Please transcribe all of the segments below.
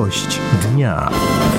Gość dnia.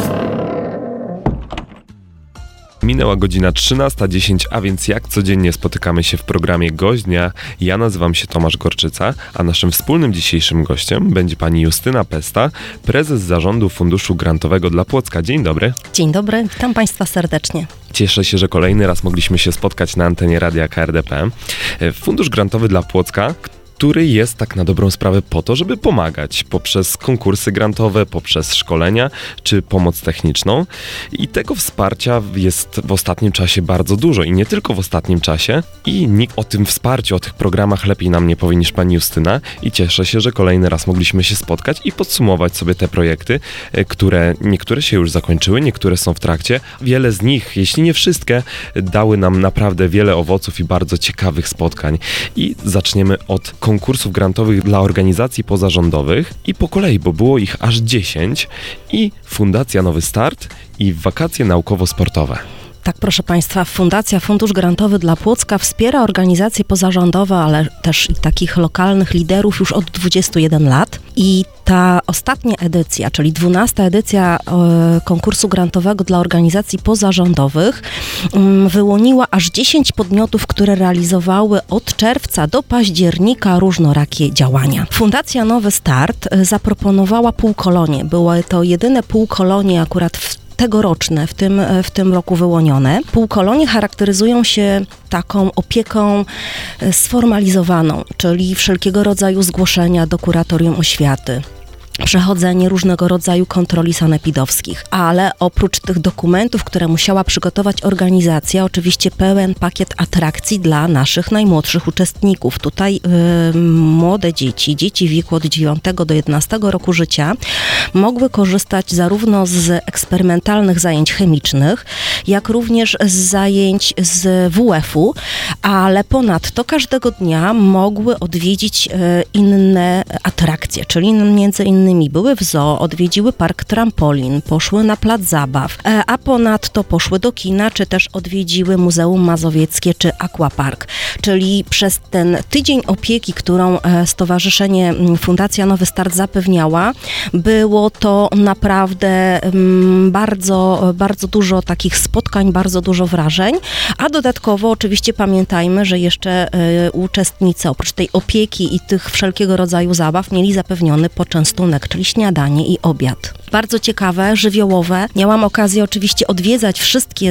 Minęła godzina 13:10, a więc jak codziennie spotykamy się w programie Gość Dnia. Ja nazywam się Tomasz Gorczyca, a naszym wspólnym dzisiejszym gościem będzie pani Justyna Pesta, prezes Zarządu Funduszu Grantowego dla Płocka. Dzień dobry. Dzień dobry, witam Państwa serdecznie. Cieszę się, że kolejny raz mogliśmy się spotkać na antenie Radia KRDP. Fundusz Grantowy dla Płocka, który jest tak na dobrą sprawę po to, żeby pomagać poprzez konkursy grantowe, poprzez szkolenia czy pomoc techniczną. I tego wsparcia jest w ostatnim czasie bardzo dużo i nie tylko w ostatnim czasie. I nikt o tym wsparciu, o tych programach lepiej nam nie powie niż pani Justyna. I cieszę się, że kolejny raz mogliśmy się spotkać i podsumować sobie te projekty, które niektóre się już zakończyły, niektóre są w trakcie. Wiele z nich, jeśli nie wszystkie, dały nam naprawdę wiele owoców i bardzo ciekawych spotkań. I zaczniemy od konkursów grantowych dla organizacji pozarządowych i po kolei, bo było ich aż 10 i Fundacja Nowy Start i wakacje naukowo-sportowe. Tak, proszę Państwa, Fundacja Fundusz Grantowy dla Płocka wspiera organizacje pozarządowe, ale też i takich lokalnych liderów już od 21 lat. I ta ostatnia edycja, czyli 12. edycja konkursu grantowego dla organizacji pozarządowych wyłoniła aż 10 podmiotów, które realizowały od czerwca do października różnorakie działania. Fundacja Nowy Start zaproponowała półkolonie. Były to jedyne półkolonie akurat tegoroczne, w tym roku wyłonione. Półkolonie charakteryzują się taką opieką sformalizowaną, czyli wszelkiego rodzaju zgłoszenia do kuratorium oświaty, przechodzenie różnego rodzaju kontroli sanepidowskich, ale oprócz tych dokumentów, które musiała przygotować organizacja, oczywiście pełen pakiet atrakcji dla naszych najmłodszych uczestników. Tutaj młode dzieci w wieku od 9 do 11 roku życia mogły korzystać zarówno z eksperymentalnych zajęć chemicznych, jak również z zajęć z WF-u, ale ponadto każdego dnia mogły odwiedzić inne atrakcje, czyli między innymi były w zoo, odwiedziły park trampolin, poszły na plac zabaw, a ponadto poszły do kina, czy też odwiedziły Muzeum Mazowieckie, czy Aquapark. Czyli przez ten tydzień opieki, którą Stowarzyszenie Fundacja Nowy Start zapewniała, było to naprawdę bardzo, bardzo dużo takich spotkań, bardzo dużo wrażeń, a dodatkowo oczywiście pamiętajmy, że jeszcze uczestnicy oprócz tej opieki i tych wszelkiego rodzaju zabaw mieli zapewniony poczęstunek, czyli śniadanie i obiad. Bardzo ciekawe, żywiołowe. Miałam okazję oczywiście odwiedzać wszystkie,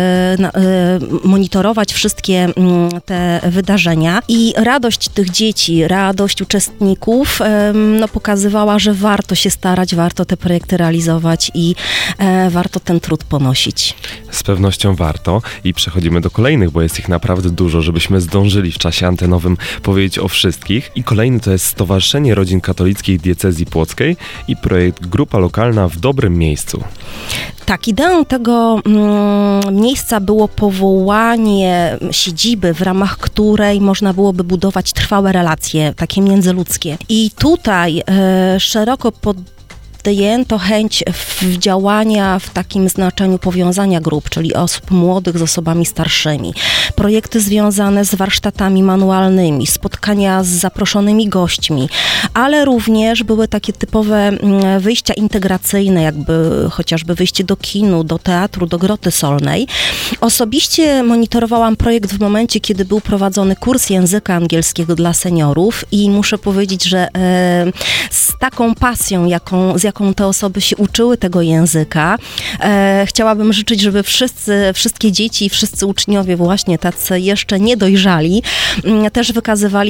monitorować wszystkie te wydarzenia i radość tych dzieci, radość uczestników pokazywała, że warto się starać, warto te projekty realizować i warto ten trud ponosić. Z pewnością warto i przechodzimy do kolejnych, bo jest ich naprawdę dużo, żebyśmy zdążyli w czasie antenowym powiedzieć o wszystkich. I kolejny to jest Stowarzyszenie Rodzin Katolickich Diecezji Płockiej i projekt Grupa Lokalna w dobrym miejscu. Tak, ideą tego miejsca było powołanie siedziby, w ramach której można byłoby budować trwałe relacje, takie międzyludzkie. I tutaj szeroko podjęto chęć działania w takim znaczeniu powiązania grup, czyli osób młodych z osobami starszymi. Projekty związane z warsztatami manualnymi, spotkania z zaproszonymi gośćmi, ale również były takie typowe wyjścia integracyjne, jakby chociażby wyjście do kinu, do teatru, do Groty Solnej. Osobiście monitorowałam projekt w momencie, kiedy był prowadzony kurs języka angielskiego dla seniorów i muszę powiedzieć, że z taką pasją, z jaką te osoby się uczyły tego języka, chciałabym życzyć, żeby wszystkie dzieci i wszyscy uczniowie właśnie tacy jeszcze niedojrzali też wykazywali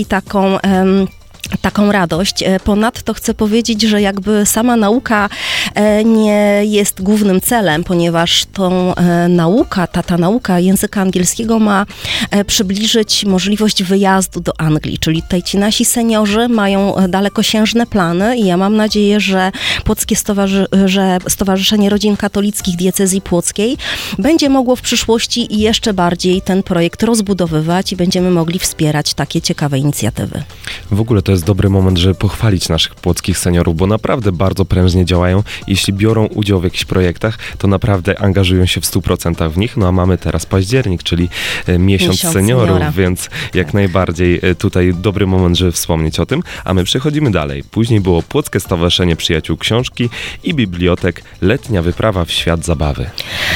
taką radość. Ponadto chcę powiedzieć, że jakby sama nauka nie jest głównym celem, ponieważ ta nauka języka angielskiego ma przybliżyć możliwość wyjazdu do Anglii, czyli tutaj ci nasi seniorzy mają dalekosiężne plany i ja mam nadzieję, że Stowarzyszenie Rodzin Katolickich Diecezji Płockiej będzie mogło w przyszłości jeszcze bardziej ten projekt rozbudowywać i będziemy mogli wspierać takie ciekawe inicjatywy. W ogóle to jest dobry moment, żeby pochwalić naszych płockich seniorów, bo naprawdę bardzo prężnie działają. Jeśli biorą udział w jakichś projektach, to naprawdę angażują się w 100% w nich. No a mamy teraz październik, czyli miesiąc seniorów, więc jak najbardziej tutaj dobry moment, żeby wspomnieć o tym. A my przechodzimy dalej. Później było Płockie Stowarzyszenie Przyjaciół Książki i Bibliotek Letnia Wyprawa w Świat Zabawy.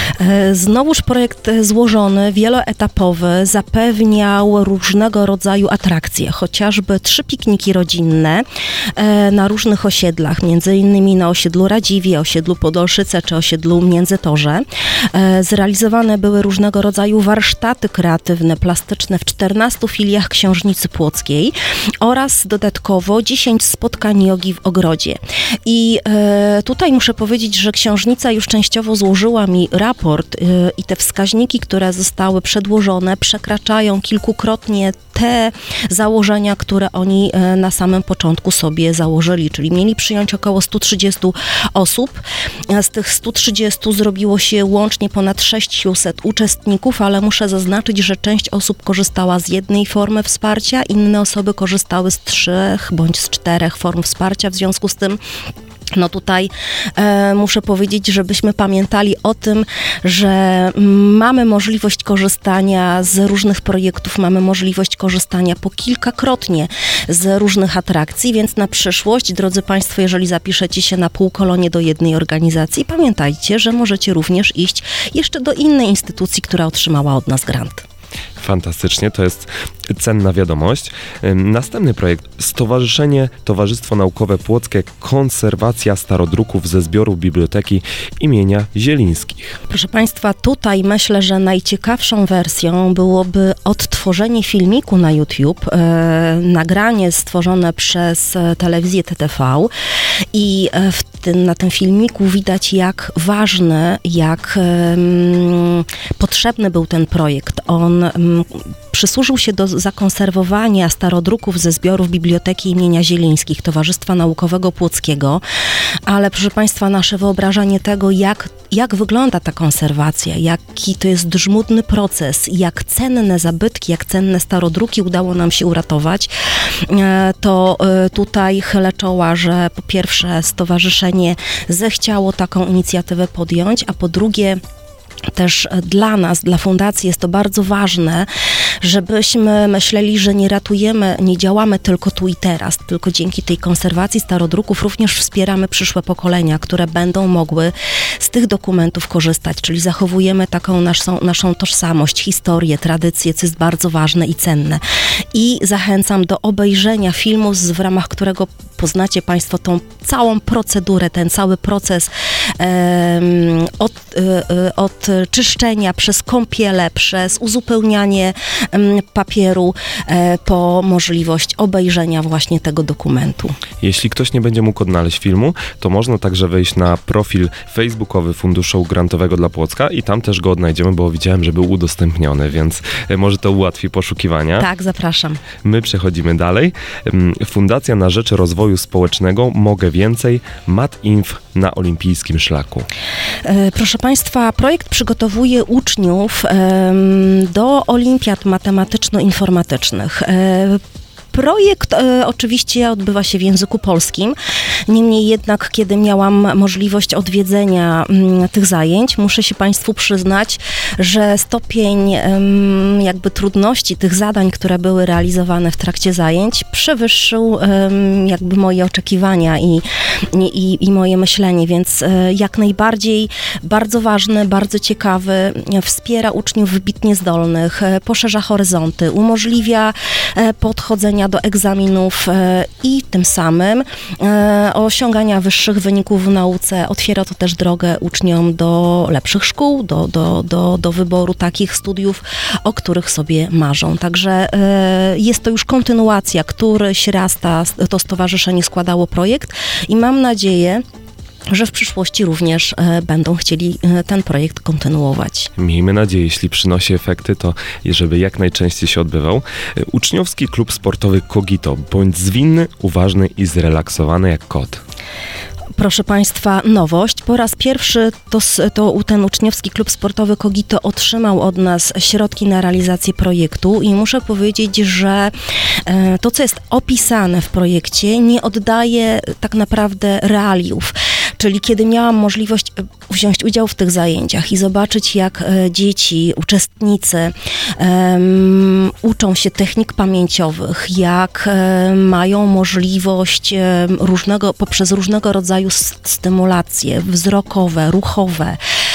Znowuż projekt złożony, wieloetapowy, zapewniał różnego rodzaju atrakcje, chociażby 3 pikniki rodzinne na różnych osiedlach, między innymi na osiedlu Radziwie, osiedlu Podolszyce czy osiedlu Międzytorze. Zrealizowane były różnego rodzaju warsztaty kreatywne, plastyczne w 14 filiach Książnicy Płockiej oraz dodatkowo 10 spotkań jogi w ogrodzie. I tutaj muszę powiedzieć, że książnica już częściowo złożyła mi raport i te wskaźniki, które zostały przedłożone, przekraczają kilkukrotnie te założenia, które oni na samym początku sobie założyli, czyli mieli przyjąć około 130 osób. Z tych 130 zrobiło się łącznie ponad 600 uczestników, ale muszę zaznaczyć, że część osób korzystała z jednej formy wsparcia, inne osoby korzystały z 3 bądź z 4 form wsparcia, w związku z tym no tutaj muszę powiedzieć, żebyśmy pamiętali o tym, że mamy możliwość korzystania z różnych projektów, mamy możliwość korzystania po kilkakrotnie z różnych atrakcji, więc na przyszłość, drodzy Państwo, jeżeli zapiszecie się na półkolonie do jednej organizacji, pamiętajcie, że możecie również iść jeszcze do innej instytucji, która otrzymała od nas grant. Fantastycznie, to jest cenna wiadomość. Następny projekt. Towarzystwo Naukowe Płockie Konserwacja Starodruków ze zbioru Biblioteki imienia Zielińskich. Proszę Państwa, tutaj myślę, że najciekawszą wersją byłoby odtworzenie filmiku na YouTube, nagranie stworzone przez telewizję TTV i na tym filmiku widać, jak ważny, jak potrzebny był ten projekt. On przysłużył się do zakonserwowania starodruków ze zbiorów Biblioteki imienia Zielińskich, Towarzystwa Naukowego Płockiego, ale proszę Państwa, nasze wyobrażenie tego, jak wygląda ta konserwacja, jaki to jest żmudny proces, jak cenne zabytki, jak cenne starodruki udało nam się uratować, to tutaj chylę czoła, że po pierwsze stowarzyszenie zechciało taką inicjatywę podjąć, a po drugie też dla nas, dla fundacji jest to bardzo ważne, żebyśmy myśleli, że nie działamy tylko tu i teraz, tylko dzięki tej konserwacji starodruków również wspieramy przyszłe pokolenia, które będą mogły z tych dokumentów korzystać, czyli zachowujemy taką naszą tożsamość, historię, tradycję, co jest bardzo ważne i cenne. I zachęcam do obejrzenia filmu, w ramach którego poznacie Państwo tą całą procedurę, ten cały proces od czyszczenia, przez kąpiele, przez uzupełnianie papieru, po możliwość obejrzenia właśnie tego dokumentu. Jeśli ktoś nie będzie mógł odnaleźć filmu, to można także wejść na profil facebookowy Funduszu Grantowego dla Płocka i tam też go odnajdziemy, bo widziałem, że był udostępniony, więc może to ułatwi poszukiwania. Tak, zapraszam. My przechodzimy dalej. Fundacja na rzecz rozwoju społecznego Mogę Więcej, MatInf na olimpijskim szlaku. Proszę Państwa, projekt przygotowuje uczniów do olimpiad matematyczno-informatycznych. Projekt oczywiście odbywa się w języku polskim, niemniej jednak, kiedy miałam możliwość odwiedzenia tych zajęć, muszę się Państwu przyznać, że stopień jakby trudności tych zadań, które były realizowane w trakcie zajęć, przewyższył jakby moje oczekiwania i moje myślenie, więc jak najbardziej bardzo ważny, bardzo ciekawy, wspiera uczniów wybitnie zdolnych, poszerza horyzonty, umożliwia podchodzenia do egzaminów i tym samym osiągania wyższych wyników w nauce. Otwiera to też drogę uczniom do lepszych szkół, do wyboru takich studiów, o których sobie marzą. Także jest to już kontynuacja, któryś raz to stowarzyszenie składało projekt i mam nadzieję, że w przyszłości również będą chcieli ten projekt kontynuować. Miejmy nadzieję, jeśli przynosi efekty, to żeby jak najczęściej się odbywał. Uczniowski klub sportowy Kogito. Bądź zwinny, uważny i zrelaksowany jak kot. Proszę Państwa, nowość. po raz pierwszy ten uczniowski klub sportowy Kogito otrzymał od nas środki na realizację projektu i muszę powiedzieć, że to, co jest opisane w projekcie, nie oddaje tak naprawdę realiów. Czyli kiedy miałam możliwość wziąć udział w tych zajęciach i zobaczyć, jak dzieci, uczestnicy uczą się technik pamięciowych, jak mają możliwość poprzez różnego rodzaju stymulacje wzrokowe, ruchowe,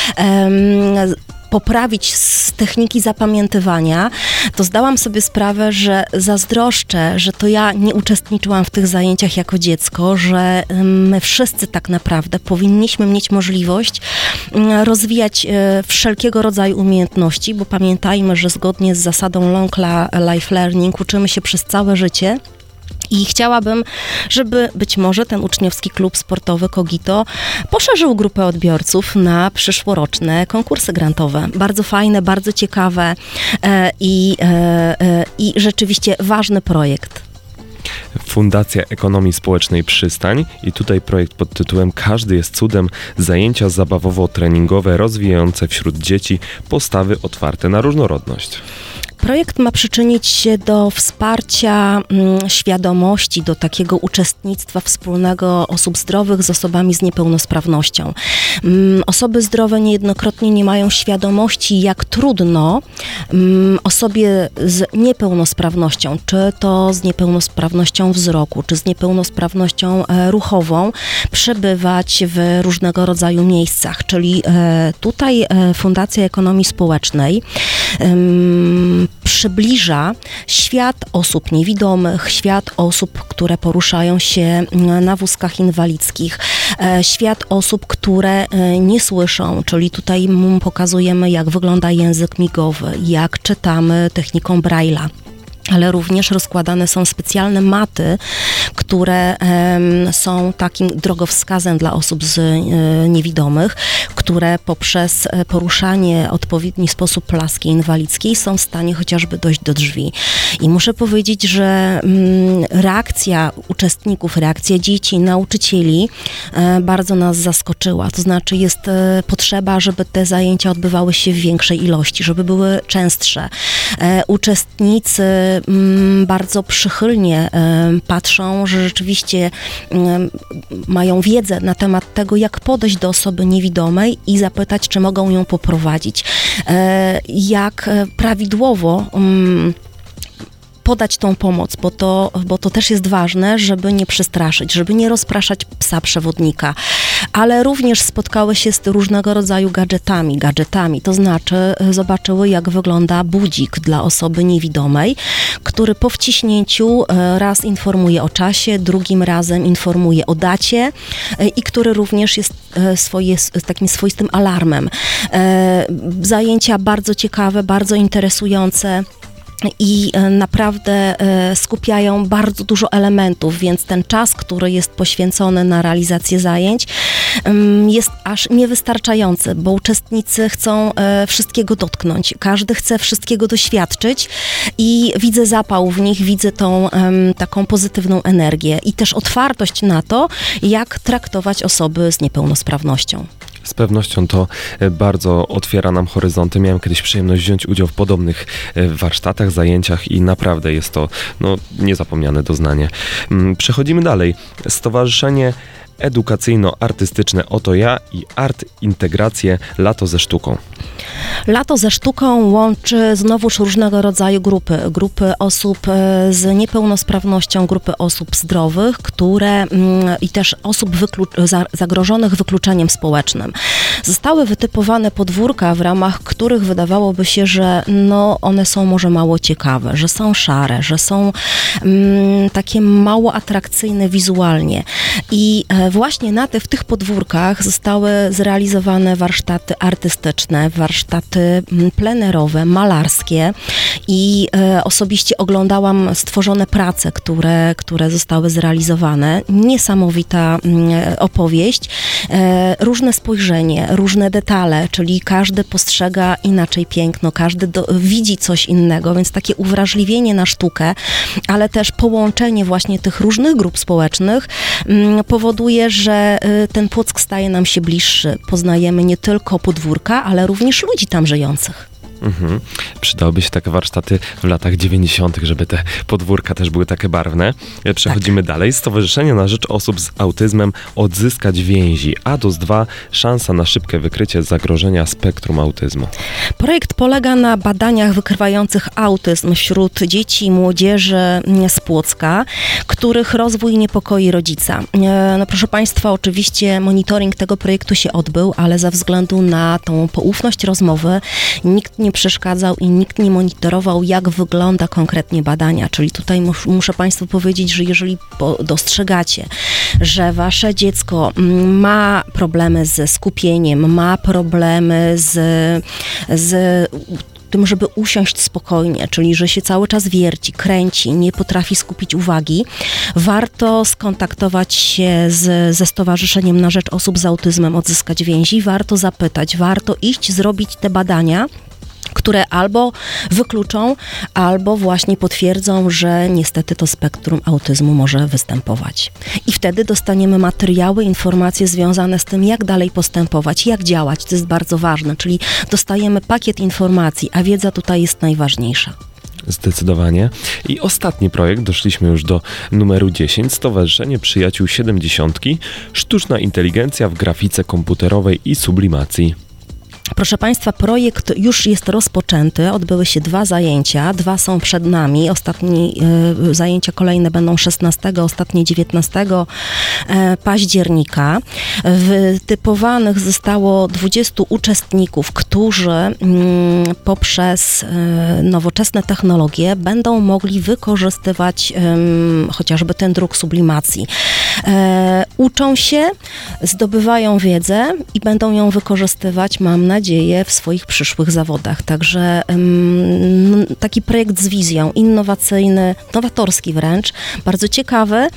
poprawić z techniki zapamiętywania, to zdałam sobie sprawę, że zazdroszczę, że to ja nie uczestniczyłam w tych zajęciach jako dziecko, że my wszyscy tak naprawdę powinniśmy mieć możliwość rozwijać wszelkiego rodzaju umiejętności, bo pamiętajmy, że zgodnie z zasadą Long Life Learning uczymy się przez całe życie. I chciałabym, żeby być może ten uczniowski klub sportowy Kogito poszerzył grupę odbiorców na przyszłoroczne konkursy grantowe. Bardzo fajne, bardzo ciekawe i rzeczywiście ważny projekt. Fundacja Ekonomii Społecznej Przystań i tutaj projekt pod tytułem Każdy jest cudem, zajęcia zabawowo-treningowe rozwijające wśród dzieci postawy otwarte na różnorodność. Projekt ma przyczynić się do wsparcia świadomości, do takiego uczestnictwa wspólnego osób zdrowych z osobami z niepełnosprawnością. Osoby zdrowe niejednokrotnie nie mają świadomości, jak trudno osobie z niepełnosprawnością, czy to z niepełnosprawnością wzroku, czy z niepełnosprawnością ruchową, przebywać w różnego rodzaju miejscach. Czyli tutaj Fundacja Ekonomii Społecznej przybliża świat osób niewidomych, świat osób, które poruszają się na wózkach inwalidzkich, świat osób, które nie słyszą, czyli tutaj pokazujemy, jak wygląda język migowy, jak czytamy techniką Braille'a. Ale również rozkładane są specjalne maty, które są takim drogowskazem dla osób niewidomych, które poprzez poruszanie w odpowiedni sposób laski inwalidzkiej są w stanie chociażby dojść do drzwi. I muszę powiedzieć, że reakcja uczestników, reakcja dzieci, nauczycieli bardzo nas zaskoczyła. To znaczy jest potrzeba, żeby te zajęcia odbywały się w większej ilości, żeby były częstsze. Uczestnicy bardzo przychylnie patrzą, że rzeczywiście mają wiedzę na temat tego, jak podejść do osoby niewidomej i zapytać, czy mogą ją poprowadzić, jak prawidłowo podać tą pomoc, bo to też jest ważne, żeby nie przestraszyć, żeby nie rozpraszać psa przewodnika, ale również spotkały się z różnego rodzaju gadżetami, to znaczy zobaczyły, jak wygląda budzik dla osoby niewidomej, który po wciśnięciu raz informuje o czasie, drugim razem informuje o dacie i który również jest takim swoistym alarmem. Zajęcia bardzo ciekawe, bardzo interesujące. I naprawdę skupiają bardzo dużo elementów, więc ten czas, który jest poświęcony na realizację zajęć, jest aż niewystarczający, bo uczestnicy chcą wszystkiego dotknąć. Każdy chce wszystkiego doświadczyć i widzę zapał w nich, widzę tą taką pozytywną energię i też otwartość na to, jak traktować osoby z niepełnosprawnością. Z pewnością to bardzo otwiera nam horyzonty. Miałem kiedyś przyjemność wziąć udział w podobnych warsztatach, zajęciach i naprawdę jest to niezapomniane doznanie. Przechodzimy dalej. Stowarzyszenie Edukacyjno-Artystyczne Oto Ja i Art Integracje Lato ze sztuką. Lato ze sztuką łączy znowuż różnego rodzaju grupy osób z niepełnosprawnością, grupy osób zdrowych, i też osób zagrożonych wykluczeniem społecznym. Zostały wytypowane podwórka, w ramach których wydawałoby się, że one są może mało ciekawe, że są szare, że są takie mało atrakcyjne wizualnie. I właśnie w tych podwórkach zostały zrealizowane warsztaty artystyczne, warsztaty plenerowe, malarskie i osobiście oglądałam stworzone prace, które zostały zrealizowane. Niesamowita opowieść, różne spojrzenie, różne detale, czyli każdy postrzega inaczej piękno, każdy widzi coś innego, więc takie uwrażliwienie na sztukę, ale też połączenie właśnie tych różnych grup społecznych powoduje, powoduje, że ten Płock staje nam się bliższy. Poznajemy nie tylko podwórka, ale również ludzi tam żyjących. Przydałyby się takie warsztaty w latach 90., żeby te podwórka też były takie barwne. Przechodzimy dalej. Stowarzyszenie na rzecz osób z autyzmem Odzyskać więzi. ADOS 2. Szansa na szybkie wykrycie zagrożenia spektrum autyzmu. Projekt polega na badaniach wykrywających autyzm wśród dzieci i młodzieży z Płocka, których rozwój niepokoi rodzica. No proszę Państwa, oczywiście monitoring tego projektu się odbył, ale ze względu na tą poufność rozmowy nikt nie przeszkadzał i nikt nie monitorował, jak wygląda konkretnie badania. Czyli tutaj muszę Państwu powiedzieć, że jeżeli dostrzegacie, że Wasze dziecko ma problemy ze skupieniem, ma problemy z tym, żeby usiąść spokojnie, czyli że się cały czas wierci, kręci, nie potrafi skupić uwagi, warto skontaktować się ze Stowarzyszeniem na rzecz osób z autyzmem Odzyskać więzi, warto zapytać, warto iść zrobić te badania, które albo wykluczą, albo właśnie potwierdzą, że niestety to spektrum autyzmu może występować. I wtedy dostaniemy materiały, informacje związane z tym, jak dalej postępować, jak działać. To jest bardzo ważne, czyli dostajemy pakiet informacji, a wiedza tutaj jest najważniejsza. Zdecydowanie. I ostatni projekt, doszliśmy już do numeru 10, Stowarzyszenie Przyjaciół 70. Sztuczna inteligencja w grafice komputerowej i sublimacji. Proszę Państwa, projekt już jest rozpoczęty, odbyły się 2 zajęcia, 2 są przed nami, zajęcia kolejne będą 16, ostatnie 19 października. Wytypowanych zostało 20 uczestników, którzy poprzez nowoczesne technologie będą mogli wykorzystywać chociażby ten druk sublimacji. Uczą się, zdobywają wiedzę i będą ją wykorzystywać, mam nadzieję, w swoich przyszłych zawodach. Także taki projekt z wizją, innowacyjny, nowatorski wręcz, bardzo ciekawy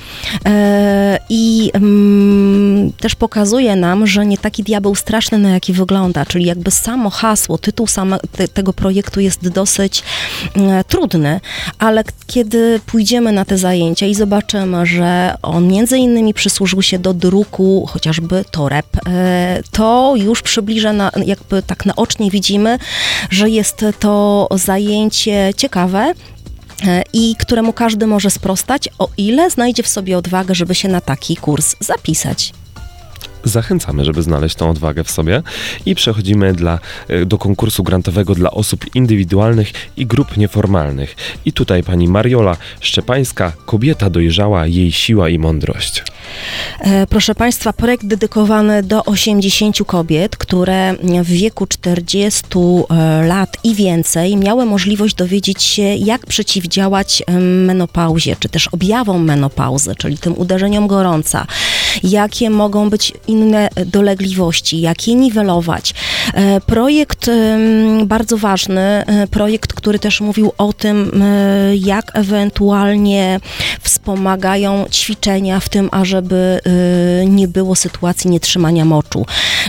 i też pokazuje nam, że nie taki diabeł straszny, na jaki wygląda, czyli jakby samo hasło, tytuł tego projektu jest dosyć trudny, ale kiedy pójdziemy na te zajęcia i zobaczymy, że on między innymi przysłużył się do druku chociażby toreb, to już przybliża, jakby tak naocznie widzimy, że jest to zajęcie ciekawe i któremu każdy może sprostać, o ile znajdzie w sobie odwagę, żeby się na taki kurs zapisać. Zachęcamy, żeby znaleźć tą odwagę w sobie i przechodzimy do konkursu grantowego dla osób indywidualnych i grup nieformalnych. I tutaj pani Mariola Szczepańska, Kobieta dojrzała, jej siła i mądrość. Proszę Państwa, projekt dedykowany do 80 kobiet, które w wieku 40 lat i więcej miały możliwość dowiedzieć się, jak przeciwdziałać menopauzie, czy też objawom menopauzy, czyli tym uderzeniom gorąca, jakie mogą być inne dolegliwości, jak je niwelować. Projekt bardzo ważny, projekt, który też mówił o tym, jak ewentualnie wspomagają ćwiczenia w tym, ażeby nie było sytuacji nietrzymania moczu.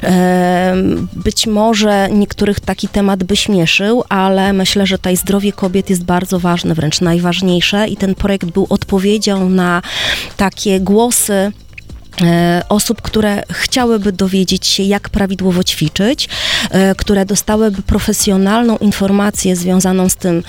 Być może niektórych taki temat by śmieszył, ale myślę, że tutaj zdrowie kobiet jest bardzo ważne, wręcz najważniejsze i ten projekt był odpowiedzią na takie głosy osób, które chciałyby dowiedzieć się, jak prawidłowo ćwiczyć, które dostałyby profesjonalną informację związaną z tym,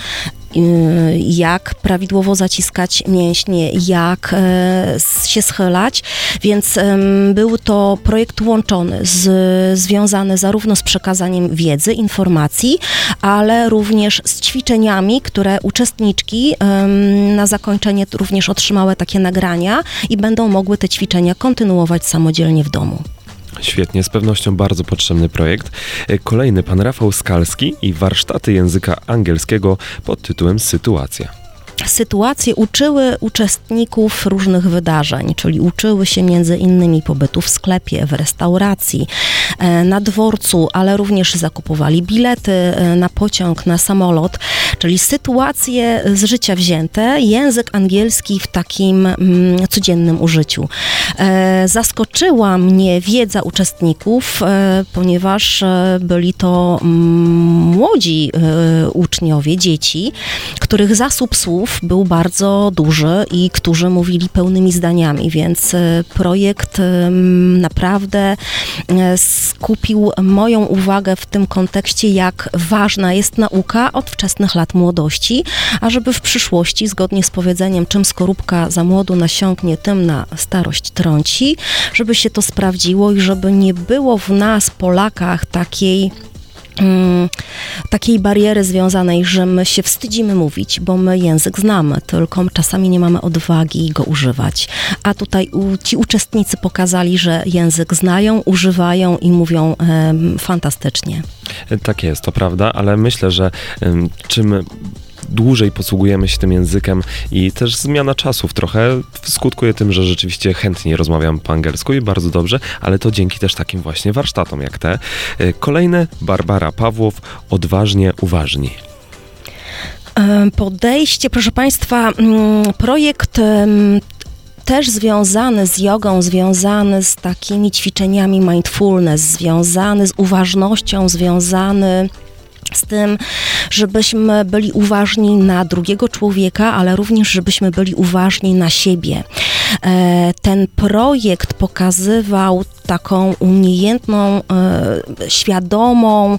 jak prawidłowo zaciskać mięśnie, jak się schylać, więc był to projekt łączony, związany zarówno z przekazaniem wiedzy, informacji, ale również z ćwiczeniami, które uczestniczki na zakończenie również otrzymały takie nagrania i będą mogły te ćwiczenia kontynuować samodzielnie w domu. Świetnie, z pewnością bardzo potrzebny projekt. Kolejny pan Rafał Skalski i warsztaty języka angielskiego pod tytułem Sytuacja. Sytuacje uczyły uczestników różnych wydarzeń, czyli uczyły się między innymi pobytu w sklepie, w restauracji, na dworcu, ale również zakupowali bilety na pociąg, na samolot, czyli sytuacje z życia wzięte, język angielski w takim codziennym użyciu. Zaskoczyła mnie wiedza uczestników, ponieważ byli to młodzi uczniowie, dzieci, których zasób słów uczestników był bardzo duży i którzy mówili pełnymi zdaniami, więc projekt naprawdę skupił moją uwagę w tym kontekście, jak ważna jest nauka od wczesnych lat młodości, a żeby w przyszłości, zgodnie z powiedzeniem, czym skorupka za młodu nasiąknie, tym na starość trąci, żeby się to sprawdziło i żeby nie było w nas, Polakach, takiej bariery związanej, że my się wstydzimy mówić, bo my język znamy, tylko czasami nie mamy odwagi go używać. A tutaj ci uczestnicy pokazali, że język znają, używają i mówią fantastycznie. Tak jest, to prawda, ale myślę, że czym dłużej posługujemy się tym językiem i też zmiana czasów trochę skutkuje tym, że rzeczywiście chętniej rozmawiamy po angielsku i bardzo dobrze, ale to dzięki też takim właśnie warsztatom jak te. Kolejne, Barbara Pawłow, Odważnie, uważni. Podejście, proszę Państwa, projekt też związany z jogą, związany z takimi ćwiczeniami mindfulness, związany z uważnością, związany z tym, żebyśmy byli uważni na drugiego człowieka, ale również żebyśmy byli uważni na siebie. Ten projekt pokazywał taką umiejętną, świadomą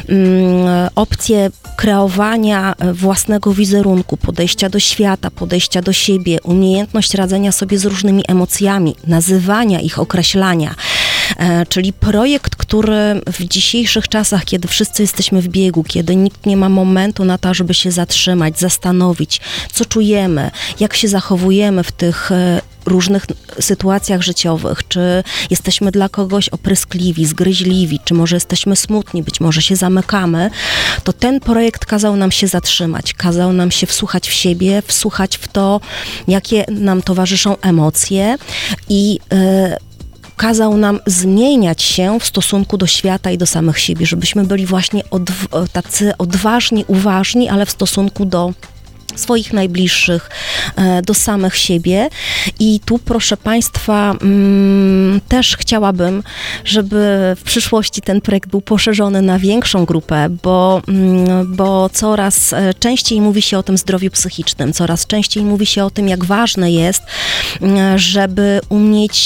opcję kreowania własnego wizerunku, podejścia do świata, podejścia do siebie, umiejętność radzenia sobie z różnymi emocjami, nazywania ich, określania. Czyli projekt, który w dzisiejszych czasach, kiedy wszyscy jesteśmy w biegu, kiedy nikt nie ma momentu na to, żeby się zatrzymać, zastanowić, co czujemy, jak się zachowujemy w tych różnych sytuacjach życiowych, czy jesteśmy dla kogoś opryskliwi, zgryźliwi, czy może jesteśmy smutni, być może się zamykamy, to ten projekt kazał nam się zatrzymać, kazał nam się wsłuchać w siebie, wsłuchać w to, jakie nam towarzyszą emocje i kazał nam zmieniać się w stosunku do świata i do samych siebie, żebyśmy byli właśnie tacy odważni, uważni, ale w stosunku do swoich najbliższych, do samych siebie. I tu, proszę Państwa, też chciałabym, żeby w przyszłości ten projekt był poszerzony na większą grupę, bo coraz częściej mówi się o tym zdrowiu psychicznym, coraz częściej mówi się o tym, jak ważne jest, żeby umieć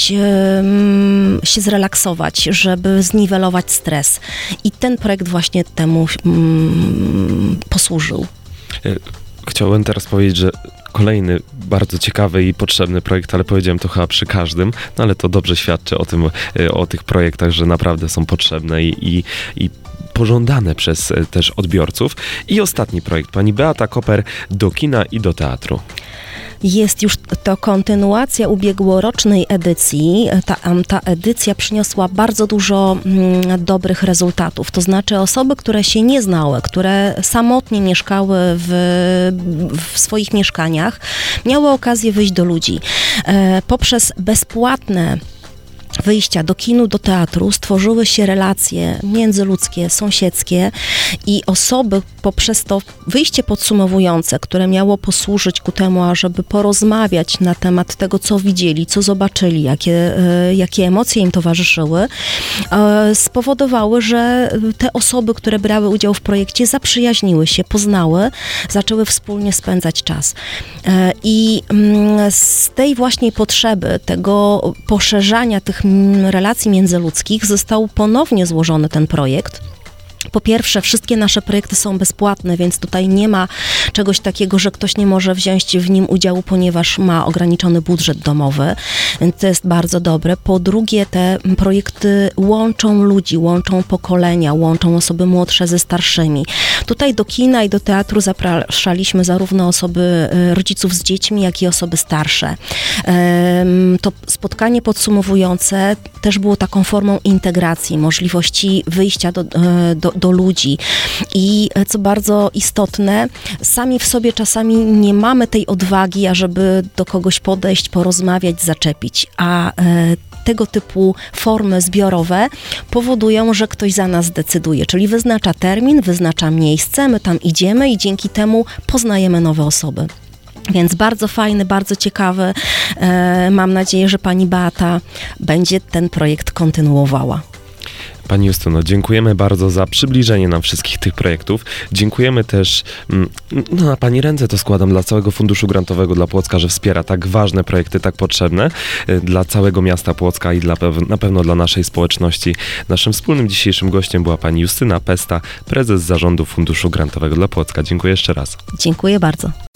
się zrelaksować, żeby zniwelować stres. I ten projekt właśnie temu posłużył. Chciałbym teraz powiedzieć, że kolejny bardzo ciekawy i potrzebny projekt, ale powiedziałem to chyba przy każdym, no ale to dobrze świadczy o tych projektach, że naprawdę są potrzebne i pożądane przez też odbiorców. I ostatni projekt, pani Beata Koper, Do kina i do teatru. Jest już to kontynuacja ubiegłorocznej edycji. Ta edycja przyniosła bardzo dużo dobrych rezultatów. To znaczy osoby, które się nie znały, które samotnie mieszkały w swoich mieszkaniach, miały okazję wyjść do ludzi. Poprzez bezpłatne wyjścia do kinu, do teatru stworzyły się relacje międzyludzkie, sąsiedzkie i osoby poprzez to wyjście podsumowujące, które miało posłużyć ku temu, ażeby porozmawiać na temat tego, co widzieli, co zobaczyli, jakie emocje im towarzyszyły, spowodowały, że te osoby, które brały udział w projekcie, zaprzyjaźniły się, poznały, zaczęły wspólnie spędzać czas. I z tej właśnie potrzeby, tego poszerzania tych relacji międzyludzkich został ponownie złożony ten projekt. Po pierwsze, wszystkie nasze projekty są bezpłatne, więc tutaj nie ma czegoś takiego, że ktoś nie może wziąć w nim udziału, ponieważ ma ograniczony budżet domowy, więc to jest bardzo dobre. Po drugie, te projekty łączą ludzi, łączą pokolenia, łączą osoby młodsze ze starszymi. Tutaj do kina i do teatru zapraszaliśmy zarówno osoby, rodziców z dziećmi, jak i osoby starsze. To spotkanie podsumowujące też było taką formą integracji, możliwości wyjścia do ludzi. I co bardzo istotne, sami w sobie czasami nie mamy tej odwagi, ażeby do kogoś podejść, porozmawiać, zaczepić, a tego typu formy zbiorowe powodują, że ktoś za nas decyduje, czyli wyznacza termin, wyznacza miejsce, my tam idziemy i dzięki temu poznajemy nowe osoby. Więc bardzo fajny, bardzo ciekawy. Mam nadzieję, że pani Beata będzie ten projekt kontynuowała. Pani Justyno, dziękujemy bardzo za przybliżenie nam wszystkich tych projektów. Dziękujemy też, na Pani ręce to składam, dla całego Funduszu Grantowego dla Płocka, że wspiera tak ważne projekty, tak potrzebne dla całego miasta Płocka i na pewno dla naszej społeczności. Naszym wspólnym dzisiejszym gościem była Pani Justyna Pesta, prezes Zarządu Funduszu Grantowego dla Płocka. Dziękuję jeszcze raz. Dziękuję bardzo.